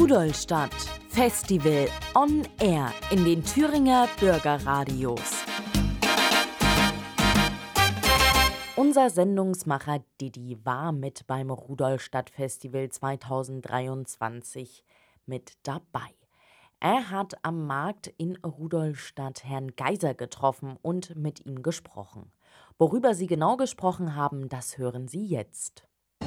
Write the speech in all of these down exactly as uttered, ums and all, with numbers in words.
Rudolstadt Festival on Air in den Thüringer Bürgerradios. Unser Sendungsmacher Didi war mit beim Rudolstadt Festival zweitausenddreiundzwanzig mit dabei. Er hat am Markt in Rudolstadt Herrn Geiser getroffen und mit ihm gesprochen. Worüber sie genau gesprochen haben, das hören Sie jetzt.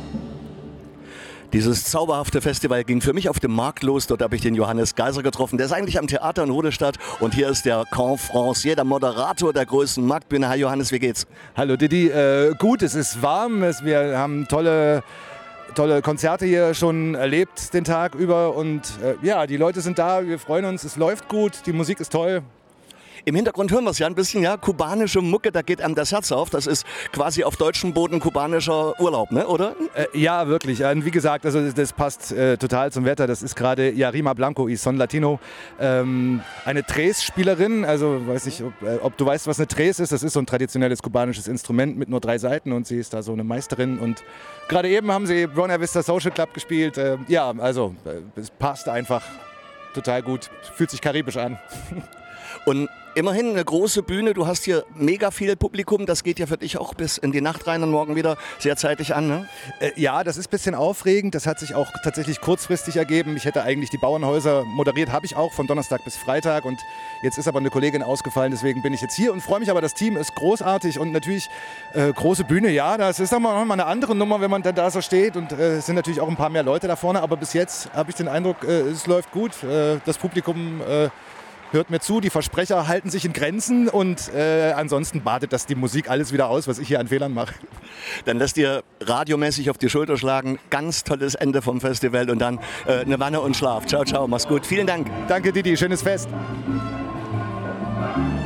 Dieses zauberhafte Festival ging für mich auf dem Markt los. Dort habe ich den Johannes Geiser getroffen. Der ist eigentlich am Theater in Rudolstadt. Und hier ist der Confrancier, der Moderator der größten Marktbühne. Hi Johannes, wie geht's? Hallo Didi, äh, gut, es ist warm. Es, wir haben tolle, tolle Konzerte hier schon erlebt den Tag über. Und äh, ja, die Leute sind da, wir freuen uns, es läuft gut, die Musik ist toll. Im Hintergrund hören wir es ja ein bisschen, ja, kubanische Mucke, da geht einem das Herz auf. Das ist quasi auf deutschem Boden kubanischer Urlaub, ne, oder? Äh, ja, wirklich. Und wie gesagt, also das passt äh, total zum Wetter. Das ist gerade Yarima Blanco y Son Latino, ähm, eine Tres-Spielerin. Also weiß nicht, ob, äh, ob du weißt, was eine Tres ist. Das ist so ein traditionelles kubanisches Instrument mit nur drei Saiten und sie ist da so eine Meisterin. Und gerade eben haben sie Buena Vista Social Club gespielt. Äh, ja, also äh, es passt einfach total gut. Fühlt sich karibisch an. Und immerhin eine große Bühne, du hast hier mega viel Publikum, das geht ja für dich auch bis in die Nacht rein und morgen wieder sehr zeitig an, ne? Äh, ja, das ist ein bisschen aufregend, das hat sich auch tatsächlich kurzfristig ergeben. Ich hätte eigentlich die Bauernhäuser moderiert, habe ich auch von Donnerstag bis Freitag und jetzt ist aber eine Kollegin ausgefallen, deswegen bin ich jetzt hier und freue mich, aber das Team ist großartig und natürlich äh, große Bühne, ja, das ist nochmal noch mal eine andere Nummer, wenn man dann da so steht und äh, es sind natürlich auch ein paar mehr Leute da vorne, aber bis jetzt habe ich den Eindruck, äh, es läuft gut, äh, das Publikum äh, hört mir zu, die Versprecher halten sich in Grenzen und äh, ansonsten badet das die Musik alles wieder aus, was ich hier an Fehlern mache. Dann lässt dir radiomäßig auf die Schulter schlagen. Ganz tolles Ende vom Festival und dann äh, eine Wanne und Schlaf. Ciao, ciao, mach's gut. Vielen Dank. Danke Didi, schönes Fest.